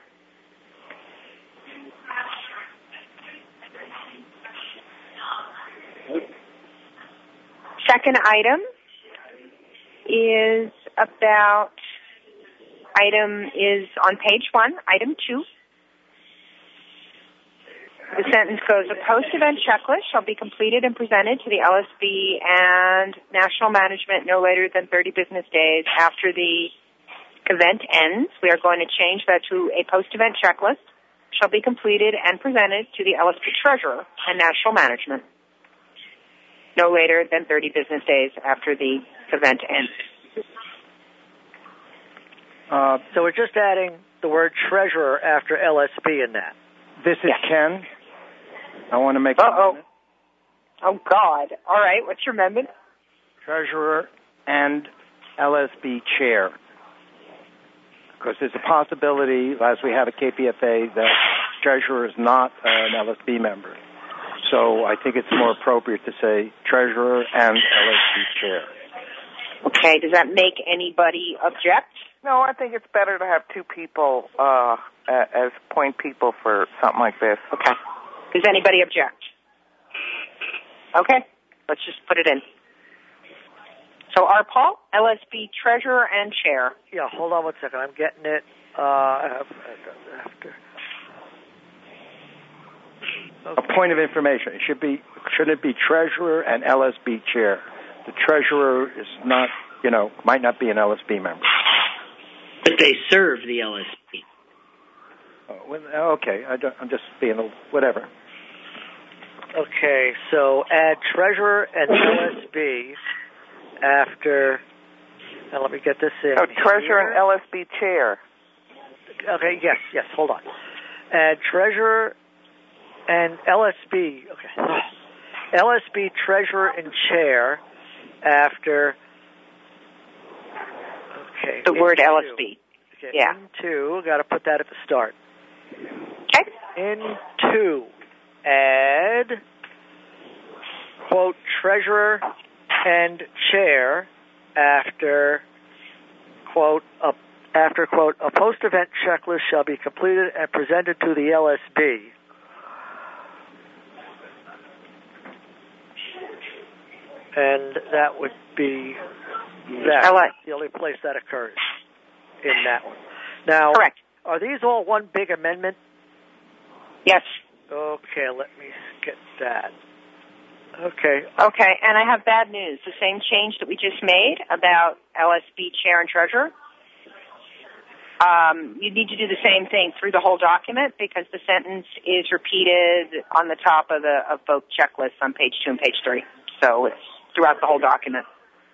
Second item is about, item is on page one, item two. The sentence goes, a post-event checklist shall be completed and presented to the L S B and national management no later than thirty business days after the event ends. We are going to change that to a post-event checklist shall be completed and presented to the L S B treasurer and national management no later than thirty business days after the event ends. Uh, So we're just adding the word treasurer after L S B in that. this is Yes. Ken. I want to make a Uh-oh. amendment. Oh, God. All right. What's your amendment? Treasurer and L S B chair. Because there's a possibility, as we have at K P F A, that treasurer is not an L S B member. So I think it's more appropriate to say treasurer and L S B chair. Okay. Does that make anybody object? No, I think it's better to have two people uh, a- as point people for something like this. Okay. Does anybody object? Okay. Let's just put it in. So Arpal, L S B treasurer and chair. Yeah, hold on one second. I'm getting it. Uh, after. A point of information. It should be, shouldn't it be treasurer and L S B chair? The treasurer is not, you know, might not be an L S B member. But they serve the L S B. Oh, well, okay, I don't, I'm just being a, whatever. Okay, so add treasurer and L S B after. Now let me get this in. Oh, treasurer and here. L S B chair. Okay, yes, yes, hold on. Add treasurer and L S B. Okay. L S B treasurer and chair after. Okay. The word into, L S B. Okay, Yeah. Into, got to put that at the start. Okay. Into, add, quote, treasurer and chair after, quote, a, after, quote, a post-event checklist shall be completed and presented to the L S B. And that would be that. L- That's the only place that occurs in that one. Now, Correct. are these all one big amendment? Yes. Okay, let me get that. Okay. Okay, and I have bad news. The same change that we just made about L S B chair and treasurer, Um, you need to do the same thing through the whole document because the sentence is repeated on the top of the of both checklists on page two and page three. So it's throughout the whole document.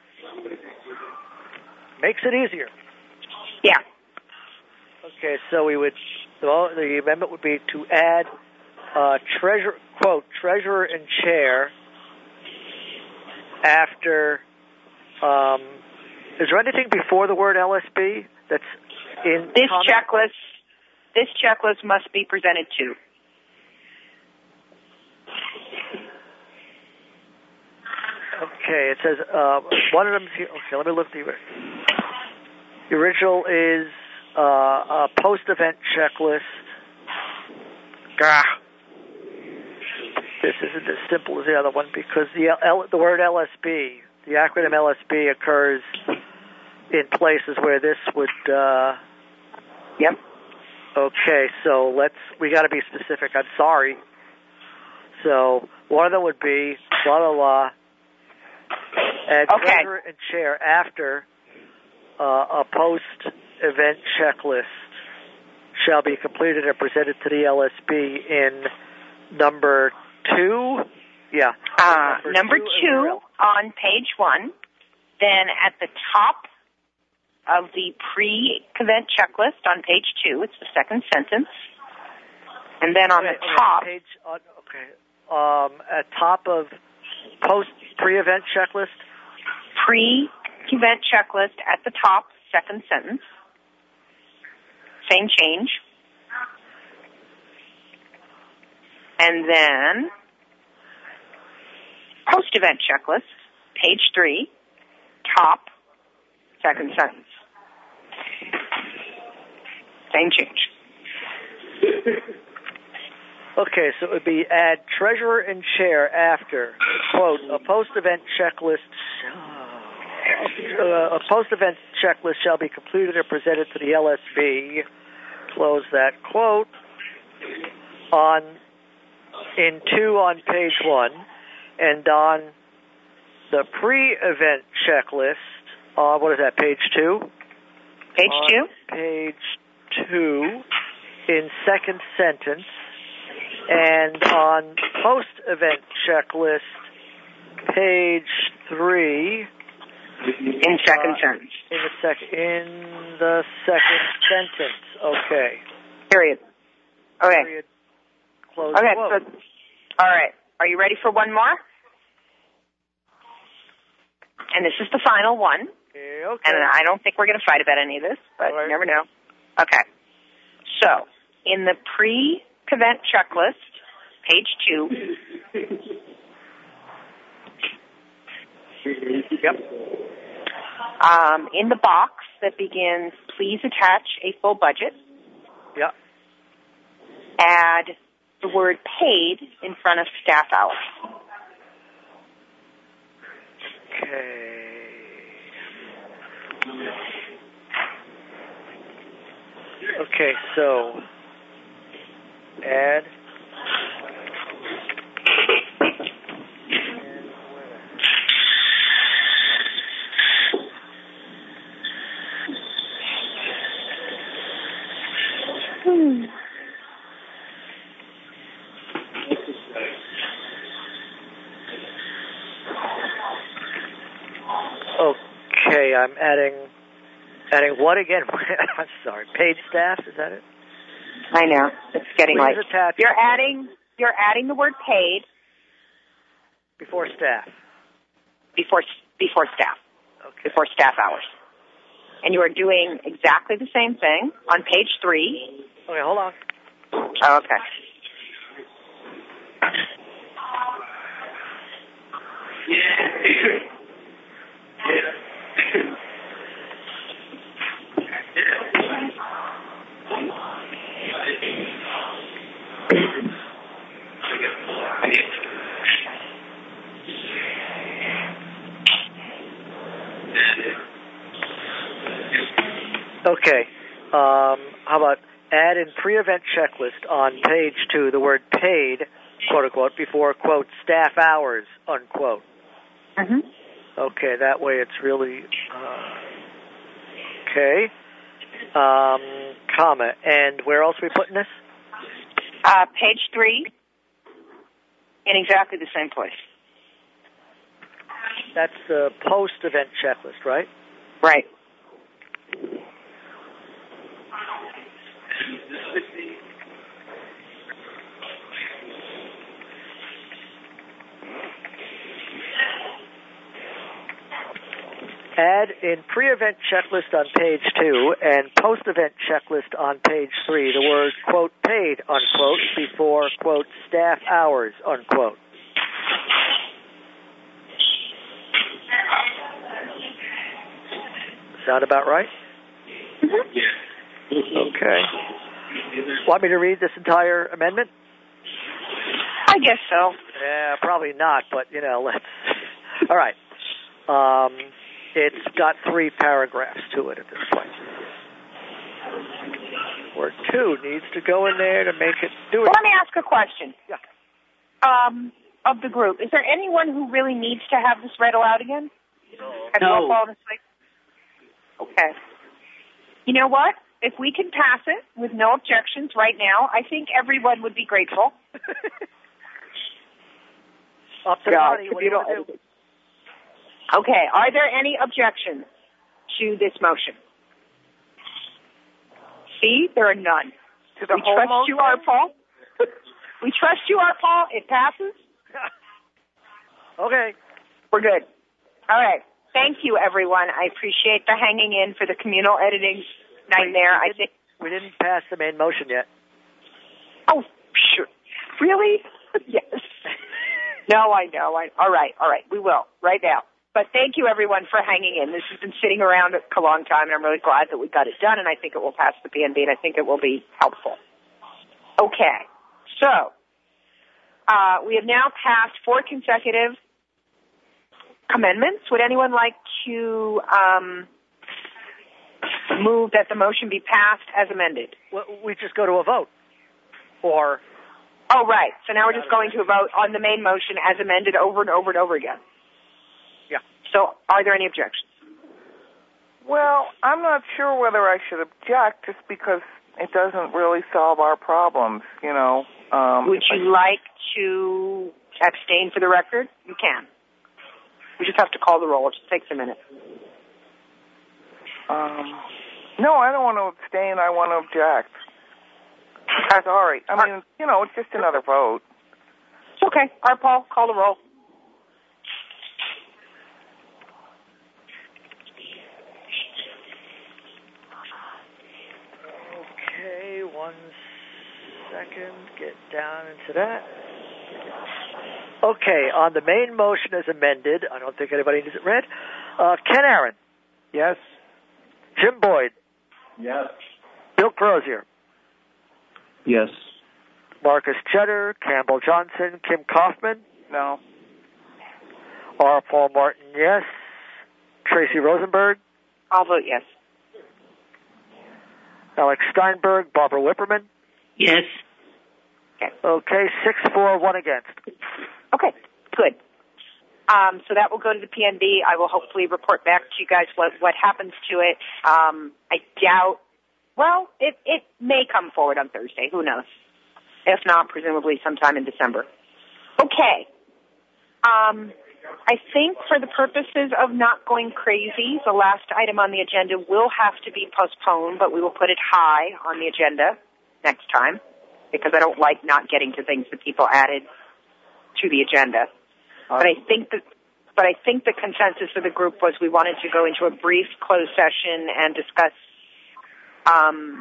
Makes it easier. Yeah. Okay, so we would, so the amendment would be to add uh, treasure, quote, treasurer and chair after, um, is there anything before the word L S B that's in this comment? checklist? This checklist must be presented to. Okay, it says uh, one of them. Okay, let me look. The, the original is uh, a post-event checklist. Gah. This isn't as simple as the other one because the L, the word L S B, the acronym L S B, occurs in places where this would. Uh, yep. Okay, so let's. We got to be specific. I'm sorry. So one of them would be blah blah blah. And okay. treasurer and chair after uh, a post-event checklist shall be completed and presented to the L S B in number two. Yeah. Uh, number, number two, two on page one. Then at the top of the pre-event checklist on page two, it's the second sentence. And then on okay, the okay, top. Page, uh, okay. Um, at top of post pre-event checklist. Pre-event checklist at the top, second sentence. Same change. And then post-event checklist, page three, top, second sentence. Same change. Okay, so it would be add treasurer and chair after, quote, a post-event checklist, uh, a post-event checklist shall be completed and presented to the L S B, close that quote, on, in two on page one, and on the pre-event checklist, uh, what is that, page two? Page on two. Page two, in second sentence, and on post-event checklist, page three. In second uh, sentence. In the sec- in the second sentence. Okay. Period. Okay. Period. Close okay. quote. So, all right. Are you ready for one more? And this is the final one. Okay. Okay. And I don't think we're going to fight about any of this, but right. you never know. Okay. So, in the pre-event checklist, page two. Yep. Um, in the box that begins, please attach a full budget. Yep. Add the word paid in front of staff hours. Okay. Okay, so add. Hmm. Okay, I'm adding adding what again? I'm sorry. Paid staff, is that it? I know. It's getting Please late. attach You're adding you're adding the word paid before staff. before before staff. Okay. Before staff hours. And you are doing exactly the same thing on page three. Okay, hold on. Oh, okay. Okay. Um, how about add in pre-event checklist on page two the word paid, quote unquote, before, quote, staff hours, unquote. Mm-hmm. Okay, that way it's really, uh, okay. Um, comma. And where else are we putting this? Uh, page three, in exactly the same place. That's the post-event checklist, right? Right. Add in pre-event checklist on page two and post-event checklist on page three the word, quote, paid, unquote, before, quote, staff hours, unquote. Sound about right? Okay. Want me to read this entire amendment? I guess so. Yeah, probably not, but, you know, let's... All right. Um, it's got three paragraphs to it at this point. Word two needs to go in there to make it do it. Well, let me ask a question. Yeah. Um, of the group, is there anyone who really needs to have this read aloud again? Have you all No. fallen asleep? Okay. You know what? If we can pass it with no objections right now, I think everyone would be grateful. Up to the Yeah, body. What do you want to do? Okay. Are there any objections to this motion? See, there are none. To the we whole trust motion? you, R. Paul. We trust you, R. Paul. It passes. Okay. We're good. All right. Thank you, everyone. I appreciate the hanging in for the communal editing nightmare. I think we didn't pass the main motion yet. Oh, sure. Really? Yes. No, I know. I, all right, all right. We will right now. But thank you, everyone, for hanging in. This has been sitting around a long time, and I'm really glad that we got it done, and I think it will pass the P N B, and I think it will be helpful. Okay. So uh, we have now passed four consecutive amendments. Would anyone like to um, move that the motion be passed as amended? Well, we just go to a vote. Or... Oh, right. So now we're just going to a vote on the main motion as amended over and over and over again. Yeah. So are there any objections? Well, I'm not sure whether I should object just because it doesn't really solve our problems, you know. Um, Would you I... like to abstain for the record? You can. We just have to call the roll. It just takes a minute. Um, no, I don't want to abstain. I want to object. Sorry. I mean, you know, it's just another vote. It's okay. All right, Paul, call the roll. Okay, one second. Get down into that. Okay, on the main motion as amended, I don't think anybody needs it read. Uh, Ken Aaron. Yes. Jim Boyd. Yes. Bill Crozier. Yes. Marcus Cheddar, Campbell Johnson, Kim Kaufman. No. R. Paul Martin, yes. Tracy Rosenberg. I'll vote yes. Alex Steinberg, Barbara Whipperman. Yes. Okay. Okay, six, four, one against. Okay, good. Um, so that will go to the P N B. I will hopefully report back to you guys what, what happens to it. Um, I doubt, well, it, it may come forward on Thursday. Who knows? If not, presumably sometime in December. Okay. Um, I think for the purposes of not going crazy, the last item on the agenda will have to be postponed, but we will put it high on the agenda next time because I don't like not getting to things that people added to the agenda. But I think that, but I think the consensus of the group was we wanted to go into a brief closed session and discuss um,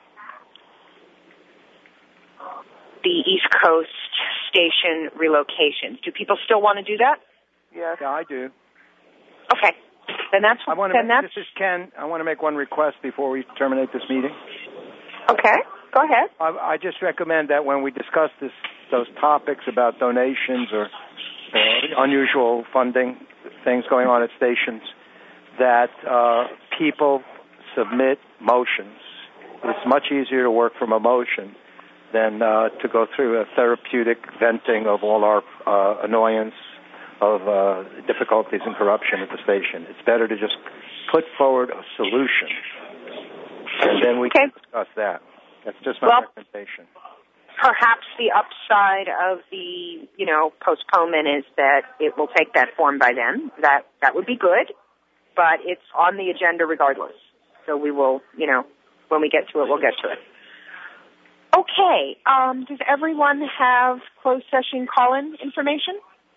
the East Coast station relocations. Do people still want to do that? Yes. Yeah, I do. Okay. Then that's. I want to then make, that's, this is Ken. I want to make one request before we terminate this meeting. Okay. Go ahead. I, I just recommend that when we discuss this, those topics about donations or uh, unusual funding, things going on at stations, that uh, people submit motions. It's much easier to work from a motion than uh, to go through a therapeutic venting of all our uh, annoyance of uh, difficulties and corruption at the station. It's better to just put forward a solution. then we okay. can discuss that. That's just my well, recommendation. Perhaps the upside of the, you know, postponement is that it will take that form by then. That that would be good, but it's on the agenda regardless. So we will, you know, when we get to it, we'll get to it. Okay. Um, does everyone have closed session call-in information?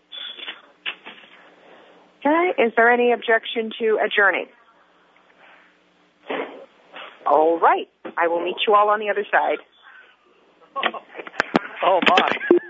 Okay. Is there any objection to adjourning? All right. I will meet you all on the other side. Oh, my.